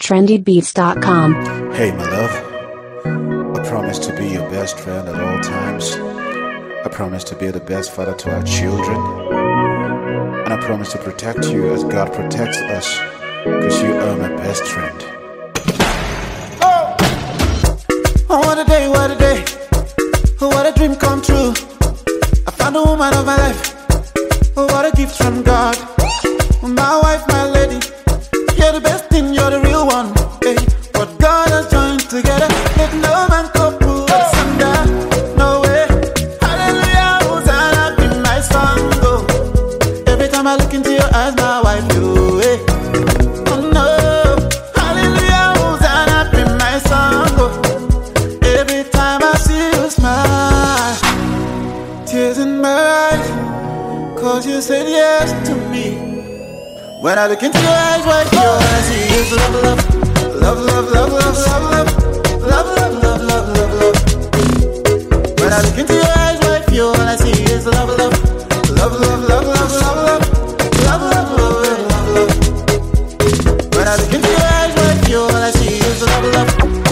trendybeats.com. Hey, my love. I promise to be your best friend at all times. I promise to be the best father to our children. And I promise to protect you as God protects us, because you are my best friend. Oh, what a day, what a day. What a dream come true. I found the woman of my life. What a gift from God. My wife, my lady. You're the best thing, you're the real one. Hey, what God has joined together, let no man couple asunder. No way. Hallelujah, Hosanna be my song. Oh, every time I look into your eyes, my wife, you. Hey. Oh no. Hallelujah, Hosanna be my song. Oh, every time I see you smile, tears in my eyes, 'cause you said yes to me. When I look into your eyes, what you I see is love, love, love, love, love, love, love, love, love, love, love, love, love, love. When I look into your eyes, what you all I see is love, love, love, love, love, love, love, love, love, love, love, love, love. When I look into your eyes, what you all I see is love, love.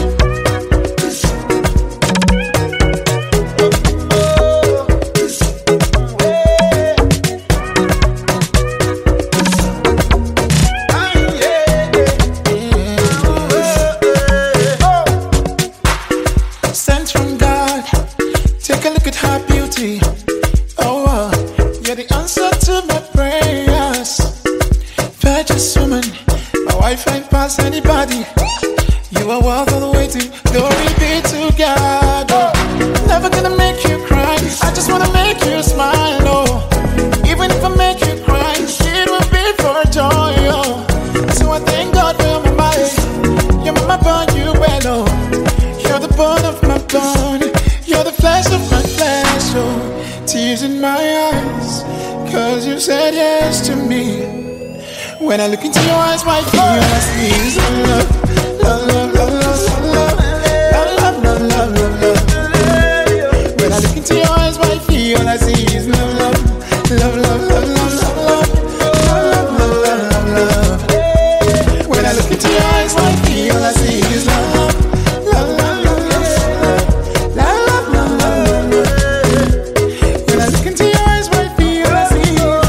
Anybody, you are worth all the waiting. Glory be to God. Oh, never gonna make you cry. I just wanna make you smile. Oh, even if I make you cry, it will be for joy. Oh, so I thank God for my mind. You're my bone, you well. Oh, you're the bone of my bone. You're the flesh of my flesh. Oh, tears in my eyes, 'cause you said yes to me. When I look into your eyes, my fear I see is love, love, love, love, love, love, love, love, love, love, love, love. When I look into your eyes, my fear all I see is love, love, love, love, love, love, love, love, love, love, love, love. When I look into your eyes, my fear all I see is love, love, love, love, love, love, love, love, love, love. When I look into your eyes, my fear all I see is love.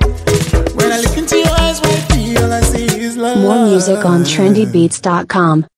More music on trendybeats.com.